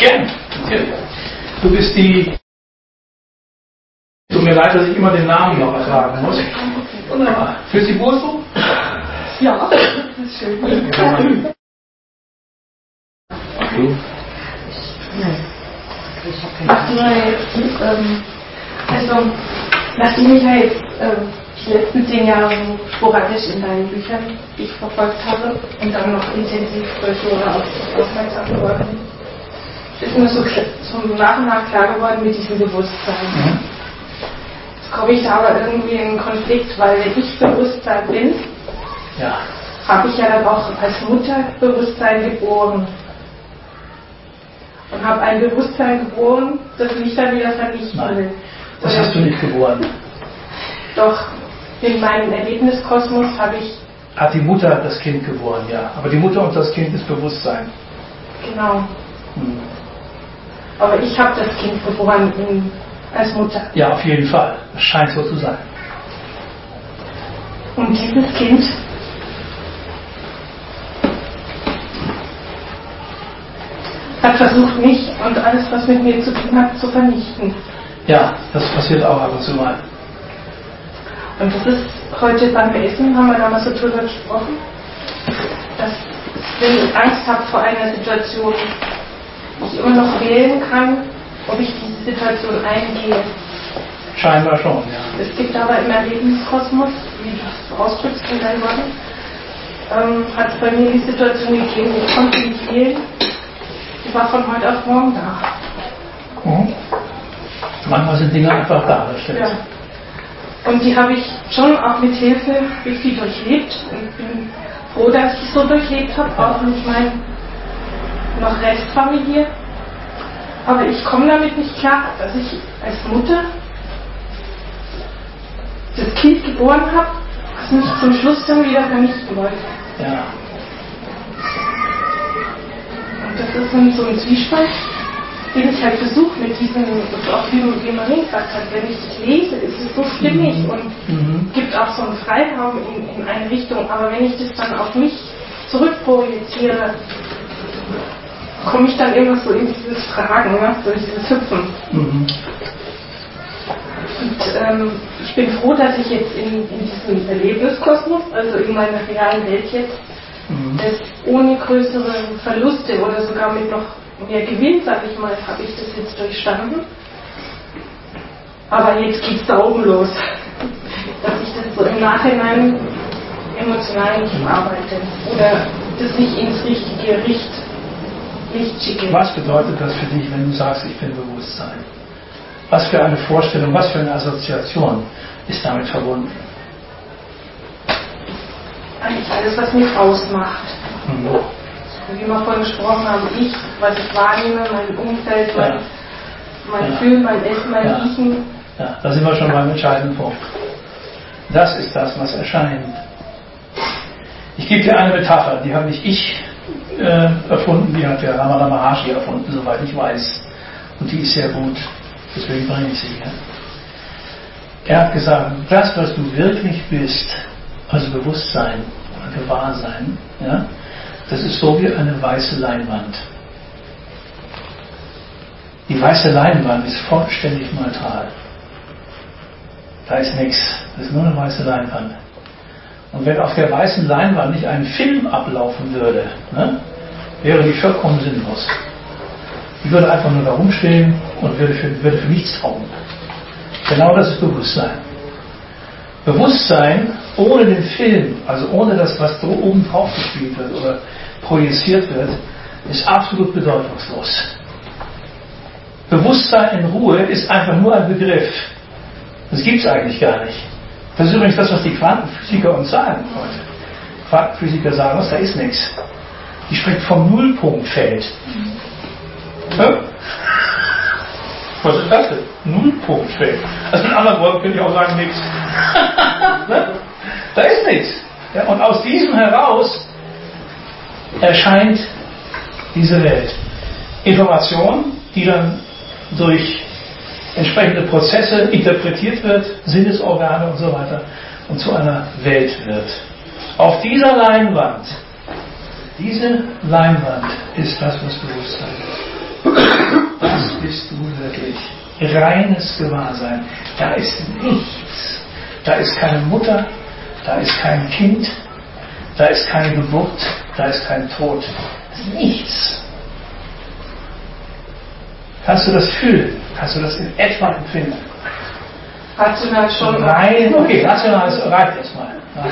Gern. Du bist die... Tut mir leid, dass ich immer den Namen noch ertragen muss. Wunderbar. Fühlst du dich wohl so? Ja, das ist schön. Okay. Also, nachdem ich halt die letzten 10 Jahre sporadisch in deinen Büchern, die ich verfolgt habe, und dann noch intensiv durch Nora aufmerksam geworden bin, ist mir so nach und nach klar geworden mit diesem Bewusstsein. Jetzt komme ich da aber irgendwie in einen Konflikt, weil wenn ich Bewusstsein bin, Ja. habe ich ja dann auch als Mutter Bewusstsein geboren. Und habe ein Bewusstsein geboren, das mich dann wieder vernichten will. Das hast du nicht geboren. Doch in meinem Erlebniskosmos habe ich... Hat die Mutter das Kind geboren, ja. Aber die Mutter und das Kind ist Bewusstsein. Genau. Aber ich habe das Kind geboren als Mutter. Ja, auf jeden Fall. Das scheint so zu sein. Und dieses Kind hat versucht, mich und alles, was mit mir zu tun hat, zu vernichten. Ja, das passiert auch ab und zu mal. Und das ist heute beim Essen, haben wir da mal so drüber gesprochen, dass wenn ich Angst habe vor einer Situation, ich immer noch wählen kann, ob ich diese Situation eingehe. Scheinbar schon, ja. Es gibt aber im Erlebniskosmos, wie du es ausdrückst in deinen Worten, hat es bei mir die Situation gegeben, ich konnte nicht wählen, die war von heute auf morgen da. Manchmal sind Dinge einfach da, das stimmt. Ja. Und die habe ich schon auch mit Hilfe richtig durchlebt und bin froh, dass ich so durchlebt habe, auch mit meiner noch Restfamilie. Aber ich komme damit nicht klar, dass ich als Mutter das Kind geboren habe, das mich zum Schluss dann wieder vernichten wollte. Ja. Und das ist so ein Zwiespalt, den ich halt versuche mit diesem, auch wie Marie gesagt hat, wenn ich das lese, ist es so stimmig und gibt auch so einen Freiraum in eine Richtung. Aber wenn ich das dann auf mich zurückprojiziere, komme ich dann immer so in dieses Fragen, ne? So in dieses Hüpfen. Und ich bin froh, dass ich jetzt in diesem Erlebniskosmos, also in meiner realen Welt jetzt, das ohne größere Verluste oder sogar mit noch mehr Gewinn, sag ich mal, habe ich das jetzt durchstanden. Aber jetzt geht es da oben los, dass ich das so im Nachhinein emotional nicht arbeite oder das nicht ins richtige Licht schicke. Was bedeutet das für dich, wenn du sagst, ich bin Bewusstsein? Was für eine Vorstellung, was für eine Assoziation ist damit verbunden? Eigentlich alles, was mich ausmacht. Wie wir vorhin gesprochen haben, was ich wahrnehme, mein Umfeld, mein Fühlen, mein Essen, mein Riechen. Ja, da sind wir schon beim entscheidenden Punkt. Das ist das, was erscheint. Ich gebe dir eine Metapher, die habe nicht ich erfunden, die hat der Ramana Maharshi erfunden, soweit ich weiß. Und die ist sehr gut, deswegen bringe ich sie hier. Er hat gesagt, das, was du wirklich bist, also Bewusstsein oder Gewahrsein, ja, das ist so wie eine weiße Leinwand. Die weiße Leinwand ist vollständig neutral. Da ist nichts, das ist nur eine weiße Leinwand. Und wenn auf der weißen Leinwand nicht ein Film ablaufen würde, ne, wäre die vollkommen sinnlos. Die würde einfach nur da rumstehen und würde für nichts taugen. Genau das ist Bewusstsein. Bewusstsein ohne den Film, also ohne das, was da oben drauf gespielt wird oder projiziert wird, ist absolut bedeutungslos. Bewusstsein in Ruhe ist einfach nur ein Begriff. Das gibt es eigentlich gar nicht. Das ist übrigens das, was die Quantenphysiker uns sagen heute. Quantenphysiker sagen, da ist nichts. Die sprechen vom Nullpunktfeld. Ja? Was ist das denn? Nullpunktfeld. Also mit anderen Worten könnte ich auch sagen, nichts. Da ist nichts. Ja, und aus diesem heraus erscheint diese Welt. Information, die dann durch entsprechende Prozesse interpretiert wird, Sinnesorgane und so weiter, und zu einer Welt wird. Auf dieser Leinwand, diese Leinwand ist das, was Bewusstsein ist. das bist du wirklich. Reines Gewahrsein. Da ist nichts. Da ist keine Mutter, da ist kein Kind, da ist keine Geburt, da ist kein Tod. Das ist nichts. Kannst du das fühlen? Kannst du das in etwa empfinden? Rational schon. Nein, okay, rational reicht erstmal.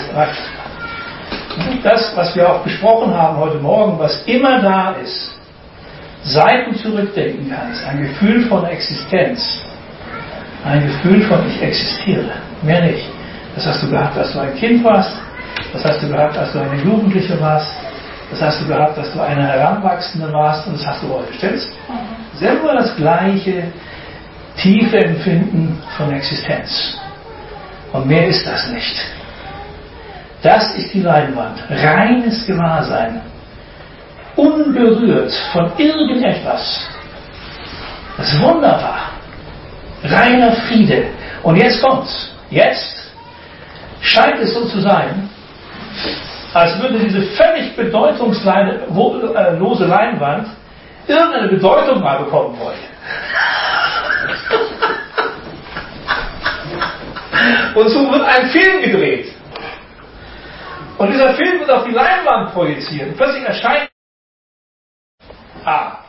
Das, was wir auch besprochen haben heute Morgen, was immer da ist, seit du zurückdenken kannst, ein Gefühl von Existenz, ein Gefühl von ich existiere, mehr nicht. Das hast du gehabt, als du ein Kind warst, das hast du gehabt, als du eine Jugendliche warst, das hast du gehabt, als du eine Heranwachsende warst und das hast du heute, stimmt's? Selber das gleiche tiefe Empfinden von Existenz. Und mehr ist das nicht. Das ist die Leinwand. Reines Gewahrsein. Unberührt von irgendetwas. Das ist wunderbar. Reiner Friede. Und jetzt kommt's. Jetzt scheint es so zu sein, als würde diese völlig bedeutungslose Leinwand irgendeine Bedeutung mal bekommen wollen. Und so wird ein Film gedreht. Und dieser Film wird auf die Leinwand projiziert. Und plötzlich erscheint Aha.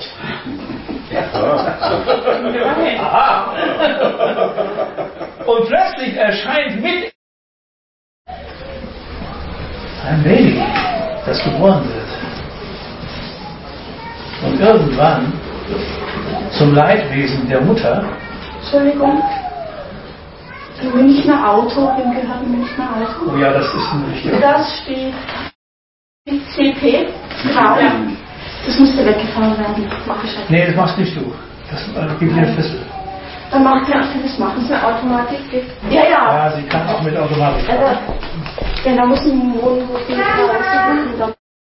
Und plötzlich erscheint mit ein Baby, das geboren wird. Und irgendwann zum Leidwesen der Mutter. Entschuldigung. Im Münchner Auto, im gehörten Münchner Auto. Oh ja, das ist ein richtiger. Das steht CP. Ja. Das müsste weggefahren werden. Mach ich halt. Nee, das machst nicht du. Das gibt dir einen Schlüssel. Dann macht er das machen, es eine Automatik gibt. Ja. Ja, sie kann auch mit Automatik fahren. Denn da muss ein Wohnmobil raus.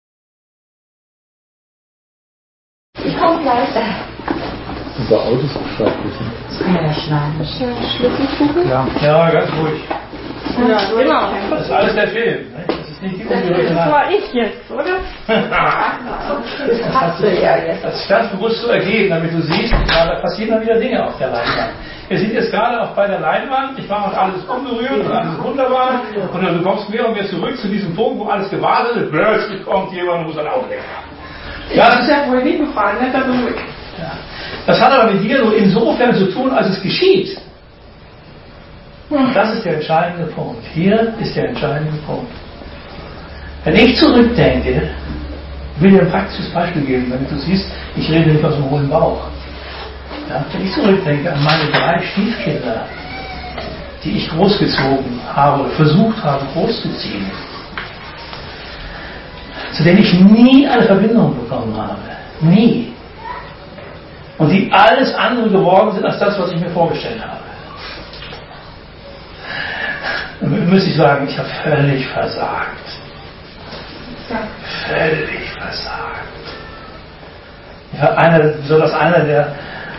Ich komme gleich. Über Autos Bescheid wissen. Das kann man ja schneiden. Schlüsselsuche? Ja, ganz ruhig. Ja, genau. Das ist alles der Film. Ne? Das ist nicht die unberührte Das Leinwand. war ich jetzt, oder? Das hast du ja jetzt. Das ist ganz bewusst zu ergeben, damit du siehst, da passieren dann wieder Dinge auf der Leinwand. Wir sind jetzt gerade auch bei der Leinwand, ich war und alles unberührt und alles wunderbar und dann kommst du mehr und mehr zurück zu diesem Punkt, wo alles gewartet ist, plötzlich kommt jemand und muss ein Auto wegfahren. Das ist ja wohl nicht gefahren, nicht zurück. Ja. Das hat aber mit dir nur insofern zu tun, als es geschieht. Und das ist der entscheidende Punkt. Hier ist der entscheidende Punkt. Wenn ich zurückdenke, ich will dir ein praktisches Beispiel geben, damit du siehst, ich rede nicht aus dem hohlen Bauch. Ja, wenn ich zurückdenke an meine 3 Stiefkinder, die ich großgezogen habe oder versucht habe großzuziehen, zu denen ich nie eine Verbindung bekommen habe. Nie. Und die alles andere geworden sind als das, was ich mir vorgestellt habe. Dann müsste ich sagen, ich habe völlig versagt. Völlig versagt. Ja, besonders einer der,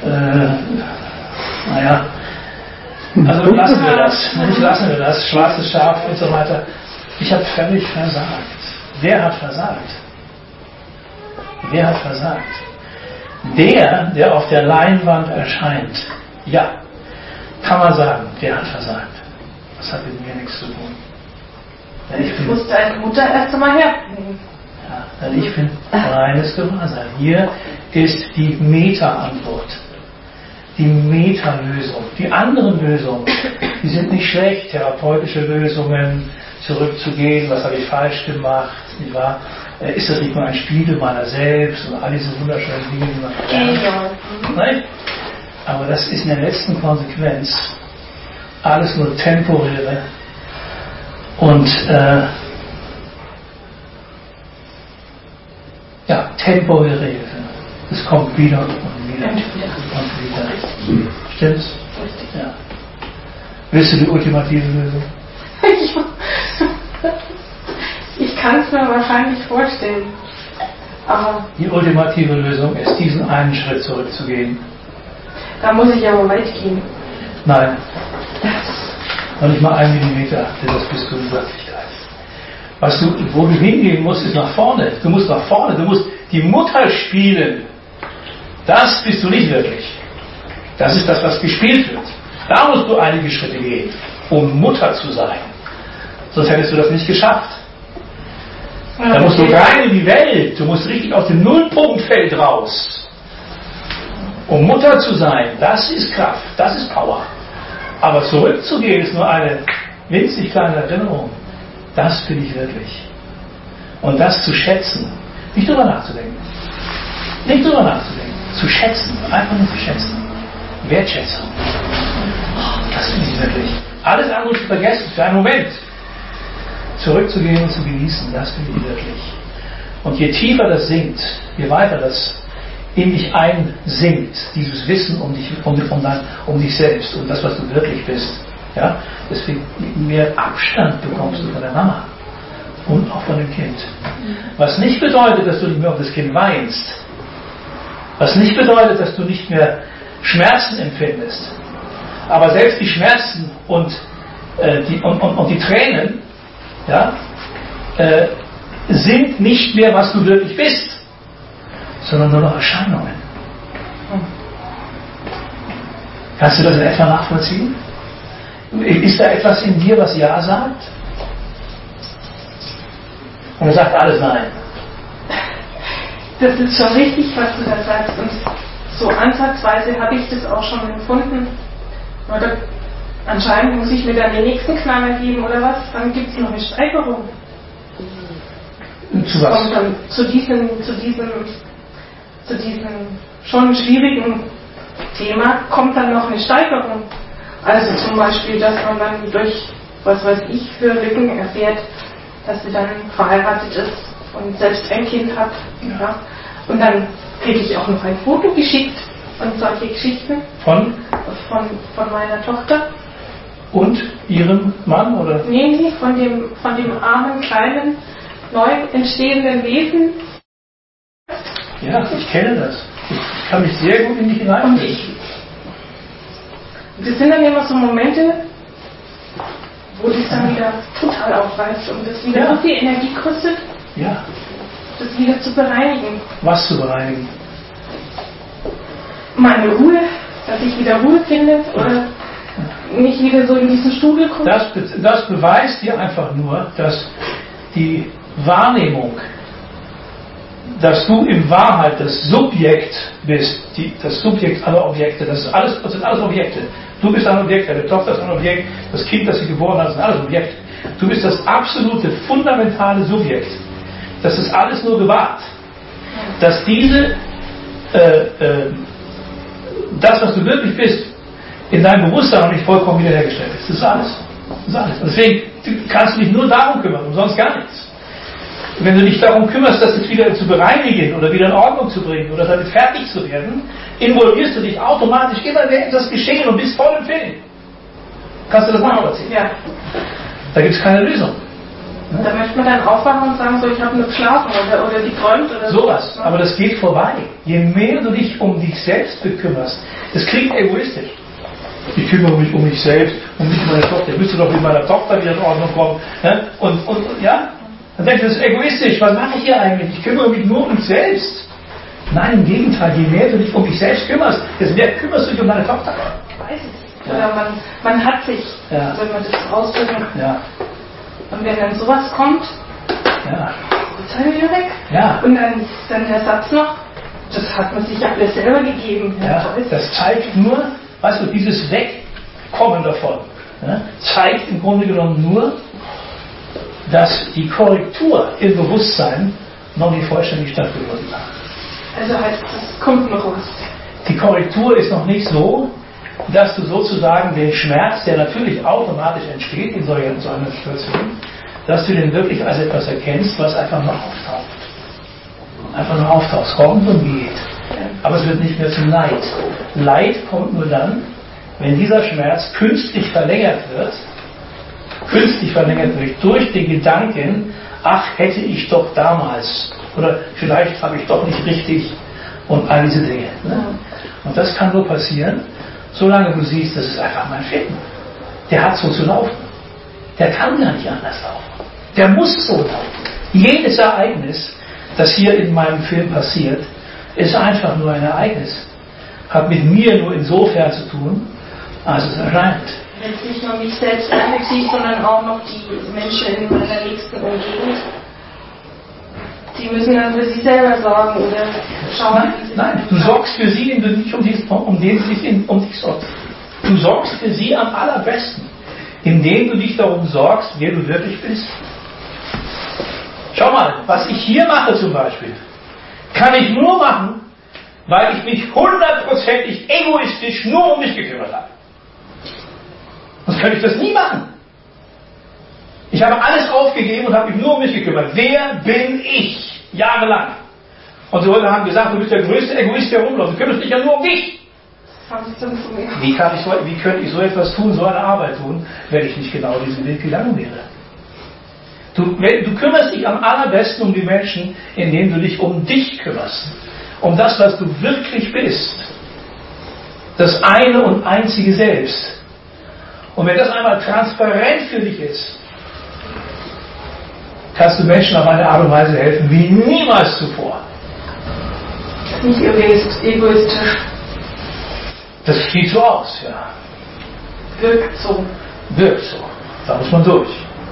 also lassen wir das. Nicht lassen wir das. Schwarzes Schaf und so weiter. Ich habe völlig versagt. Wer hat versagt? Wer hat versagt? Der auf der Leinwand erscheint. Ja, kann man sagen, der hat versagt. Das hat mit mir nichts zu tun. Ich muss deine Mutter erst einmal herbringen. Ja, denn ich bin reines Gewahrsein. Hier ist die Meta-Antwort. Die Meta-Lösung. Die anderen Lösungen, die sind nicht schlecht. Therapeutische Lösungen, zurückzugehen, was habe ich falsch gemacht, nicht wahr? Ist das nicht nur ein Spiegel meiner selbst und all diese wunderschönen Dinge, die man lernt? Nein? Aber das ist in der letzten Konsequenz alles nur temporäre und temporäre Hilfe. Es kommt wieder und wieder und wieder. Stimmt's? Ja. Willst du die ultimative Lösung? Ich kann es mir wahrscheinlich vorstellen. Aber die ultimative Lösung ist, diesen einen Schritt zurückzugehen. Da muss ich aber weit gehen. Nein. Noch nicht mal 1 Millimeter, denn das bist du in Wirklichkeit. Wo du hingehen musst, ist nach vorne. Du musst nach vorne. Du musst die Mutter spielen, Das bist du nicht wirklich. Das ist das, was gespielt wird. Da musst du einige Schritte gehen, um Mutter zu sein. Sonst hättest du das nicht geschafft. Da musst du rein in die Welt. Du musst richtig aus dem Nullpunktfeld raus. Um Mutter zu sein, das ist Kraft, das ist Power. Aber zurückzugehen ist nur eine winzig kleine Erinnerung. Das bin ich wirklich. Und das zu schätzen, nicht drüber nachzudenken. Nicht drüber nachzudenken. Zu schätzen, einfach nur zu schätzen. Wertschätzung. Oh, das bin ich wirklich. Alles andere zu vergessen, für einen Moment. Zurückzugehen und zu genießen, das bin ich wirklich. Und je tiefer das sinkt, je weiter das in dich einsinkt, dieses Wissen um dich selbst und das, was du wirklich bist, ja, deswegen mehr Abstand bekommst du von der Mama und auch von dem Kind. Was nicht bedeutet, dass du nicht mehr auf das Kind weinst. Was nicht bedeutet, dass du nicht mehr Schmerzen empfindest. Aber selbst die Schmerzen und die Tränen, ja, sind nicht mehr, was du wirklich bist, sondern nur noch Erscheinungen. Kannst du das in etwa nachvollziehen? Ist da etwas in dir, was Ja sagt? Und er sagt alles Nein. Das ist schon richtig, was du da sagst. Und so ansatzweise habe ich das auch schon empfunden. Oder anscheinend muss ich mir dann den nächsten Knaller geben oder was, dann gibt es noch eine Steigerung. Zu was? Und dann zu diesem schon schwierigen Thema kommt dann noch eine Steigerung. Also zum Beispiel, dass man dann durch, was weiß ich, für Lücken erfährt, dass sie dann verheiratet ist und selbst ein Kind hat. Ja. Und dann kriege ich auch noch ein Foto geschickt und solche Geschichten von meiner Tochter. Und ihrem Mann, oder? Nee, von dem armen, kleinen, neu entstehenden Wesen. Ja, ich kenne das. Ich kann mich sehr gut in dich hineinfühlen. Das sind dann immer so Momente, wo das dann wieder total aufreißt und das wieder so viel Energie kostet, das wieder zu bereinigen. Was zu bereinigen? Meine Ruhe, dass ich wieder Ruhe finde oder nicht wieder so in diesen Strudel komme. Das beweist dir einfach nur, dass die Wahrnehmung, dass du in Wahrheit das Subjekt bist, das Subjekt aller Objekte, das sind alles Objekte. Du bist ein Objekt, deine Tochter ist ein Objekt, das Kind, das sie geboren hat, ist alles Objekt. Du bist das absolute, fundamentale Subjekt. Das ist alles nur gewahrt. Dass das, was du wirklich bist, in deinem Bewusstsein noch nicht vollkommen wiederhergestellt ist. Das ist alles. Das ist alles. Und deswegen kannst du dich nur darum kümmern und sonst gar nichts. Wenn du dich darum kümmerst, das jetzt wieder zu bereinigen oder wieder in Ordnung zu bringen oder damit fertig zu werden, involvierst du dich automatisch immer mehr in das Geschehen und bist voll im Film. Kannst du das nachvollziehen? Ja. Da gibt es keine Lösung. Da möchte man dann aufwachen und sagen, so, ich habe nur geschlafen oder geträumt oder sowas. So. Aber das geht vorbei. Je mehr du dich um dich selbst bekümmerst, das klingt egoistisch. Ich kümmere mich um mich selbst und nicht um meine Tochter. Ich müsste doch mit meiner Tochter wieder in Ordnung kommen. Und ja, dann denke ich, das ist egoistisch. Was mache ich hier eigentlich? Ich kümmere mich nur um mich selbst. Nein, im Gegenteil. Je mehr du dich um dich selbst kümmerst, desto mehr kümmerst du dich um deine Tochter. Weiß ich. Oder man hat sich, wenn man das ausdrücken. Ja. Und wenn dann sowas kommt, ist er wieder weg. Ja. Und dann der Satz noch, das hat man sich alles selber gegeben. Ja, das zeigt nur, weißt du, dieses Wegkommen davon, zeigt im Grunde genommen nur, dass die Korrektur im Bewusstsein noch nicht vollständig stattgefunden hat. Also heißt es kommt noch was. Die Korrektur ist noch nicht so, dass du sozusagen den Schmerz, der natürlich automatisch entsteht in so einer Situation, dass du den wirklich als etwas erkennst, was einfach nur auftaucht. Einfach nur auftaucht, kommt und geht. Aber es wird nicht mehr zum Leid. Leid kommt nur dann, wenn dieser Schmerz künstlich verlängert wird durch den Gedanken, ach, hätte ich doch damals, oder vielleicht habe ich doch nicht richtig, und all diese Dinge. Ne? Und das kann nur passieren, solange du siehst, das ist einfach mein Film. Der hat so zu laufen. Der kann gar nicht anders laufen. Der muss so laufen. Jedes Ereignis, das hier in meinem Film passiert, ist einfach nur ein Ereignis. Hat mit mir nur insofern zu tun, als es erscheint. Wenn es nicht nur mich selbst einbezieht, sondern auch noch die Menschen in meiner nächsten Umgebung. Die müssen dann für sich selber sorgen oder schauen. Nein, du sorgst für sie, indem du nicht um den sich um dich sorgst. Du sorgst für sie am allerbesten, indem du dich darum sorgst, wer du wirklich bist. Schau mal, was ich hier mache zum Beispiel, kann ich nur machen, weil ich mich 100%ig egoistisch nur um mich gekümmert habe. Sonst könnte ich das nie machen. Ich habe alles aufgegeben und habe mich nur um mich gekümmert. Wer bin ich? Jahrelang. Und die Leute haben gesagt, du bist der größte Egoist, der rumläuft. Du kümmerst dich ja nur um dich. Wie könnte ich so etwas tun, so eine Arbeit tun, wenn ich nicht genau diesen Weg gegangen wäre? Du kümmerst dich am allerbesten um die Menschen, indem du dich um dich kümmerst. Um das, was du wirklich bist. Das eine und einzige Selbst. Und wenn das einmal transparent für dich ist, kannst du Menschen auf eine Art und Weise helfen, wie niemals zuvor. Nicht egoistisch. Das sieht so aus, ja. Wirkt so. Wirkt so. Da muss man durch.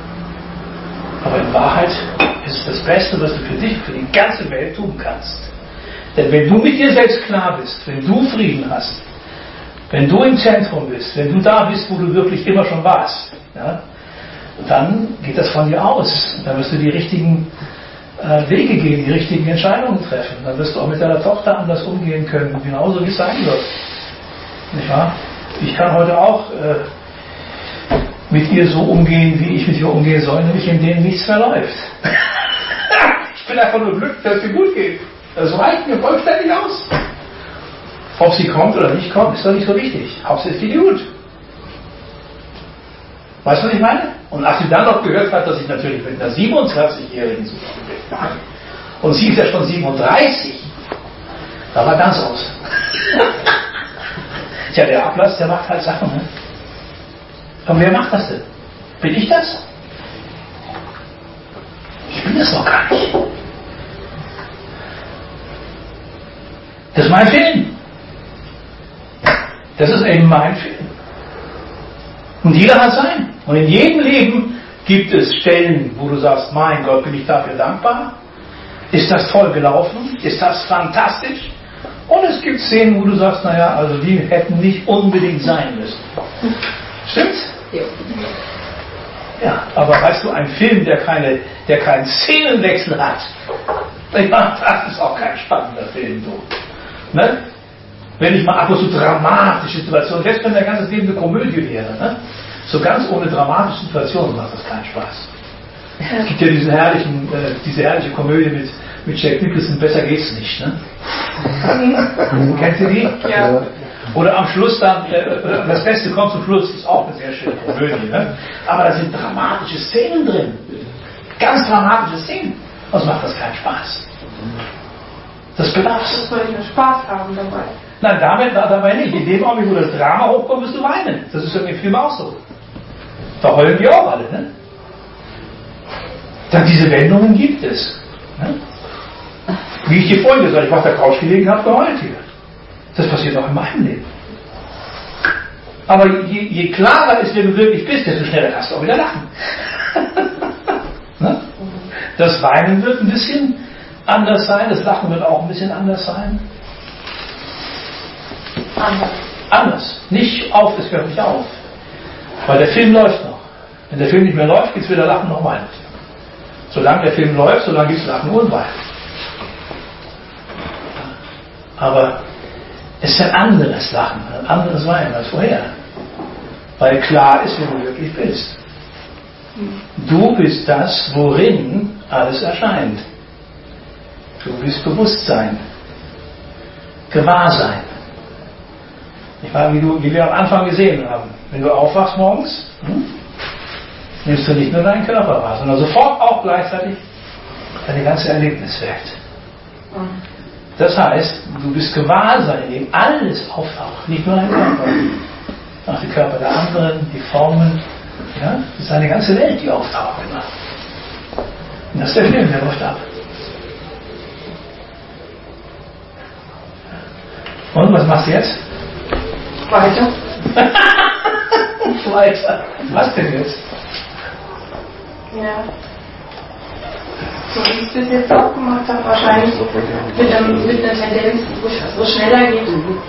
Aber in Wahrheit ist es das Beste, was du für dich, für die ganze Welt tun kannst. Denn wenn du mit dir selbst klar bist, wenn du Frieden hast, wenn du im Zentrum bist, wenn du da bist, wo du wirklich immer schon warst, ja, dann geht das von dir aus. Dann wirst du die richtigen Wege gehen, die richtigen Entscheidungen treffen. Dann wirst du auch mit deiner Tochter anders umgehen können, genauso wie es sein wird. Nicht wahr? Ich kann heute auch mit ihr so umgehen, wie ich mit ihr umgehen soll, nämlich indem nichts mehr läuft. Ich bin einfach nur glücklich, dass es ihr gut geht. Das reicht mir vollständig aus. Ob sie kommt oder nicht kommt, ist doch nicht so wichtig. Hauptsächlich geht ihr gut. Weißt du, was ich meine? Und als sie dann noch gehört hat, dass ich natürlich mit einer 27-Jährigen zusammen bin, und sie ist ja schon 37, da war ganz aus. Tja, der Ablass, der macht halt Sachen. Ne? Und wer macht das denn? Bin ich das? Ich bin das doch gar nicht. Das ist mein Film. Das ist eben mein Film. Und jeder hat seinen. Und in jedem Leben gibt es Stellen, wo du sagst, mein Gott, bin ich dafür dankbar? Ist das toll gelaufen? Ist das fantastisch? Und es gibt Szenen, wo du sagst, naja, also die hätten nicht unbedingt sein müssen. Stimmt's? Ja. Ja, aber weißt du, ein Film, der keinen Szenenwechsel hat, das ist auch kein spannender Film. So. Ne? Wenn ich mal ab und zu dramatische Situationen, selbst wenn dein ganzes Leben eine Komödie wäre, ne? So ganz ohne dramatische Situationen macht das keinen Spaß. Es gibt ja diese herrliche Komödie mit Jack Nicholson, besser geht's nicht. Ne? Kennt ihr die? Ja. Oder am Schluss dann, das Beste kommt zum Schluss, ist auch eine sehr schöne Komödie. Ne? Aber da sind dramatische Szenen drin. Ganz dramatische Szenen. Also macht das keinen Spaß. Das bedarf's. Das soll ich nur Spaß haben dabei. Nein, dabei nicht. In dem Augenblick, wo das Drama hochkommt, wirst du weinen. Das ist ja im Film auch so. Da heulen die auch alle. Ne? Dann diese Wendungen gibt es. Ne? Wie ich dir vorhin gesagt habe, ich war auf der Couch gelegen und habe geheult hier. Das passiert auch in meinem Leben. Aber je klarer ist, wer du wirklich bist, desto schneller kannst du auch wieder lachen. Ne? Das Weinen wird ein bisschen anders sein, das Lachen wird auch ein bisschen anders sein. Anders. Nicht auf, es hört nicht auf. Weil der Film läuft noch. Wenn der Film nicht mehr läuft, gibt es weder Lachen noch Weinen. Solange der Film läuft, solange gibt es Lachen und Weinen. Aber es ist ein anderes Lachen, ein anderes Weinen als vorher. Weil klar ist, wer du wirklich bist. Du bist das, worin alles erscheint. Du bist Bewusstsein. Gewahrsein. Ich meine, wie wir am Anfang gesehen haben. Wenn du aufwachst morgens, nimmst du nicht nur deinen Körper wahr, sondern sofort auch gleichzeitig deine ganze Erlebniswelt. Das heißt, du bist Gewahrsein, in dem alles auftaucht, nicht nur dein Körper. Auch die Körper der anderen, die Formen. Ja? Das ist eine ganze Welt, die auftaucht. Und das ist der Film, der läuft ab. Und was machst du jetzt? Weiter. Weiter. Was denn jetzt? Ja. So wie ich es bis jetzt auch gemacht habe, wahrscheinlich mit einer Tendenz, wo es so schneller geht.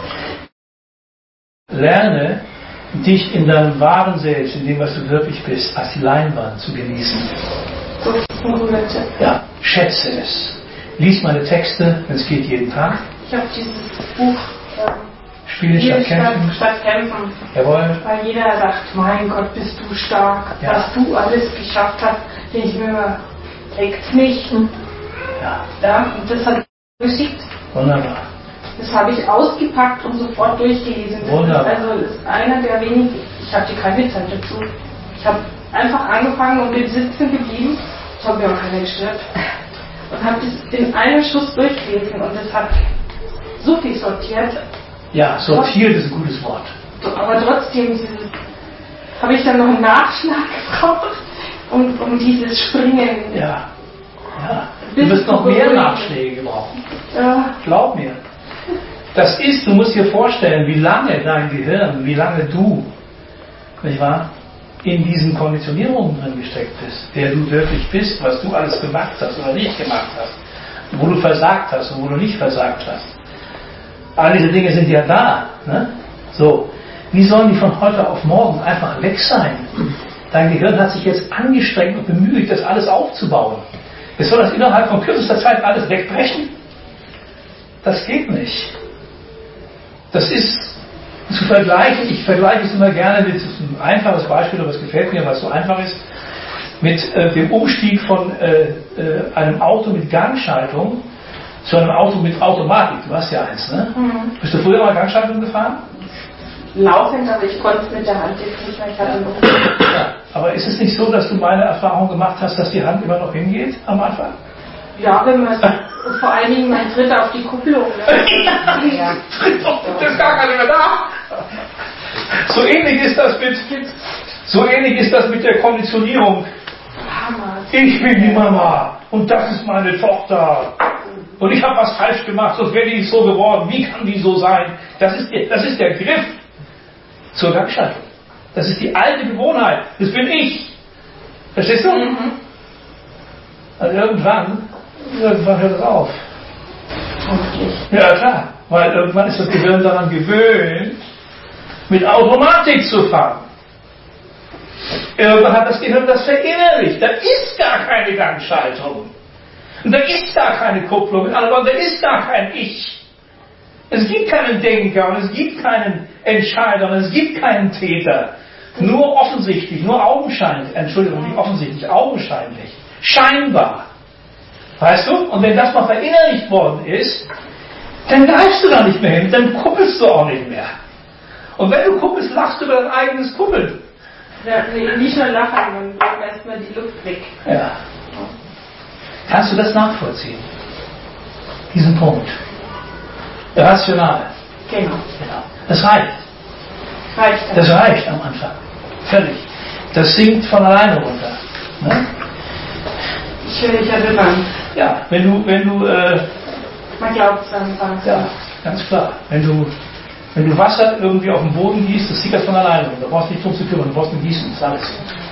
Lerne, dich in deinem wahren Selbst, in dem, was du wirklich bist, als die Leinwand zu genießen. So ist ein guter Tipp. Ja, schätze es. Lies meine Texte, wenn es geht, jeden Tag. Ich habe dieses Buch Spielen statt kämpfen. Statt kämpfen. Jawohl. Weil jeder sagt, mein Gott, bist du stark, Ja. was du alles geschafft hast, denke ich mir immer, trägt's mich. Ja, Ja, und das hat geschickt. wunderbar. Das habe ich ausgepackt und sofort durchgelesen. Das Wunderbar. ist einer der wenigen, ich hatte keine Zeit dazu. Ich habe einfach angefangen und bin sitzen geblieben. Das hat mir auch keiner gestört. Und habe das in einem Schuss durchgelesen und das hat so viel sortiert. Ja, sortiert ist ein gutes Wort. Aber trotzdem habe ich dann noch einen Nachschlag gebraucht, um dieses Springen. Ja. Ja. Du wirst noch mehr Nachschläge brauchen. Ja. Glaub mir. Das ist, du musst dir vorstellen, wie lange dein Gehirn, wie lange du, nicht wahr, in diesen Konditionierungen drin gesteckt bist, wer du wirklich bist, was du alles gemacht hast oder nicht gemacht hast, wo du versagt hast und wo du nicht versagt hast. All diese Dinge sind ja da. Ne? So, wie sollen die von heute auf morgen einfach weg sein? Dein Gehirn hat sich jetzt angestrengt und bemüht, das alles aufzubauen. Jetzt soll das innerhalb von kürzester Zeit alles wegbrechen? Das geht nicht. Das ist zu vergleichen, ich vergleiche es immer gerne mit ein einfaches Beispiel, aber es gefällt mir, weil es so einfach ist, mit dem Umstieg von einem Auto mit Gangschaltung zu einem Auto mit Automatik. Du hast ja eins, ne? Mhm. Bist du früher mal Gangschaltung gefahren? Laufend, aber ich konnte es mit der Hand jetzt nicht mehr. Ich hatte noch. Ja. Aber ist es nicht so, dass du meine Erfahrung gemacht hast, dass die Hand immer noch hingeht am Anfang? Ja, wenn man und vor allen Dingen mein Tritt auf die Kupplung. Ja. Das ist gar keine mehr da. So ähnlich ist das mit der Konditionierung. Hammer. Ich bin die Mama und das ist meine Tochter. Und ich habe was falsch gemacht, sonst wäre die nicht so geworden. Wie kann die so sein? Das ist der Griff zur Gangschaltung. Das ist die alte Gewohnheit. Das bin ich. Verstehst du? Mhm. Also irgendwann hört es auf. Hoffentlich. Ja klar, weil irgendwann ist das Gehirn daran gewöhnt, mit Automatik zu fahren. Irgendwann hat das Gehirn das verinnerlicht. Da ist gar keine Gangschaltung. Und da ist gar keine Kupplung. Mit anderen Worten, da ist gar kein Ich. Es gibt keinen Denker und es gibt keinen Entscheider und es gibt keinen Täter. Nur offensichtlich, nur augenscheinlich, Entschuldigung, nicht offensichtlich, augenscheinlich. Scheinbar. Weißt du? Und wenn das mal verinnerlicht worden ist, dann greifst du da nicht mehr hin, dann kuppelst du auch nicht mehr. Und wenn du kuppelst, lachst du über dein eigenes Kuppeln. Ja, nee, nicht nur lachen, dann bleibt erstmal die Luft weg. Ja. Kannst du das nachvollziehen? Diesen Punkt. Rational. Genau. Genau. Das reicht. Reicht Das reicht am Anfang. Völlig. Das sinkt von alleine runter. Ne? Ich will mich erinnern. Ja, wenn du Man glaubt es anfangs. ja, ganz klar. Wenn du Wasser irgendwie auf den Boden gießt, das sickert von alleine runter. Du brauchst nicht drum zu kümmern, du brauchst nicht gießen, das ist alles.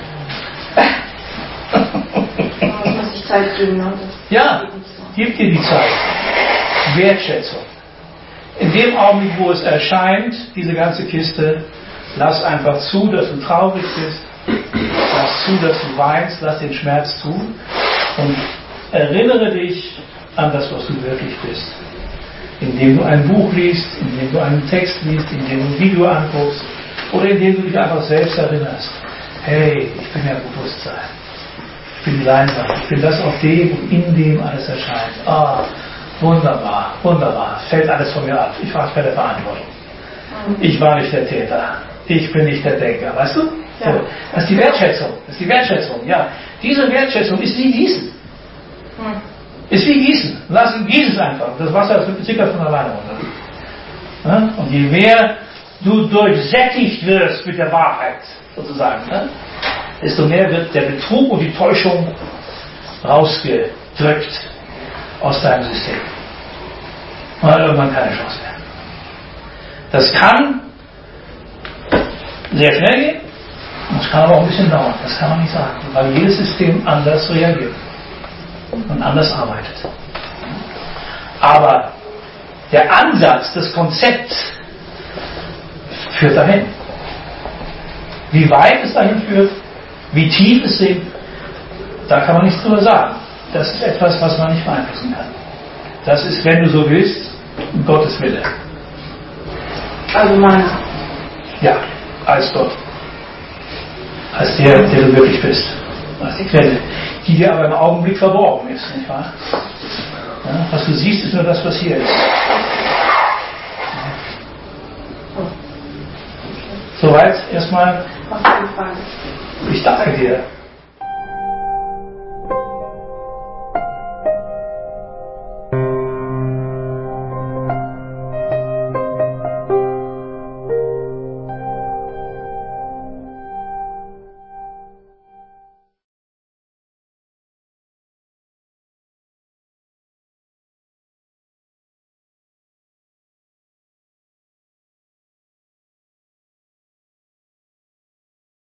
Man muss sich Zeit geben. Ne? Ja, gib dir die Zeit. Wertschätzung. In dem Augenblick, wo es erscheint, diese ganze Kiste, lass einfach zu, dass du traurig bist. Lass zu, dass du weinst. Lass den Schmerz zu. Und erinnere dich an das, was du wirklich bist. Indem du ein Buch liest, indem du einen Text liest, indem du ein Video anguckst oder indem du dich einfach selbst erinnerst. Hey, ich bin ja Bewusstsein. Ich bin die Leinwand. Ich bin das auf dem und in dem alles erscheint. Ah, wunderbar, wunderbar. Fällt alles von mir ab. Ich war bei der Verantwortung. Ich war nicht der Täter. Ich bin nicht der Denker. Weißt du? Ja. So. Das ist die Wertschätzung. Das ist die Wertschätzung. Ja. Diese Wertschätzung ist wie Gießen. Ist wie Gießen. Gieß es einfach. Das Wasser sickert von alleine runter. Ja? Und je mehr du durchsättigt wirst mit der Wahrheit, sozusagen, ne? Desto mehr wird der Betrug und die Täuschung rausgedrückt aus deinem System. Und hat irgendwann keine Chance mehr. Das kann sehr schnell gehen, das kann aber auch ein bisschen dauern, das kann man nicht sagen, weil jedes System anders reagiert und anders arbeitet. Aber der Ansatz, das Konzept führt dahin. Wie weit es dahin führt, wie tief es sinkt, da kann man nichts drüber sagen. Das ist etwas, was man nicht beeinflussen kann. Das ist, wenn du so willst, Gottes Wille. Also meiner. Ja, als Gott. Als der du wirklich bist. Als die Quelle. Die dir aber im Augenblick verborgen ist, nicht wahr? Ja, was du siehst, ist nur das, was hier ist. Soweit erstmal. Ich danke dir.